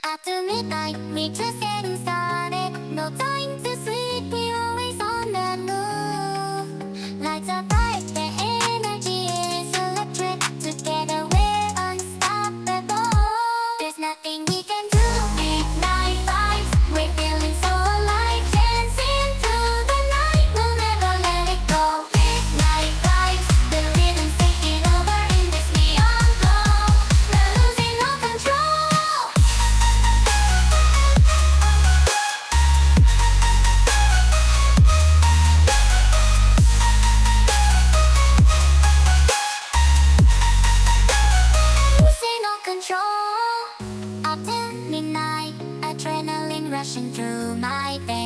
After midnight, we just getting started. No time to sleep, we're always on the move. Lights are bright, the energy is electric. Together we're unstoppable. There's nothing we can do. Midnight vibes, we're feeling so alive. Dancing through the night, we'll never let it go. Midnight vibes, the rhythm's taking over in this neon glow. We're losing all control. Losing all control. Up till midnight, adrenaline rushing through my veins.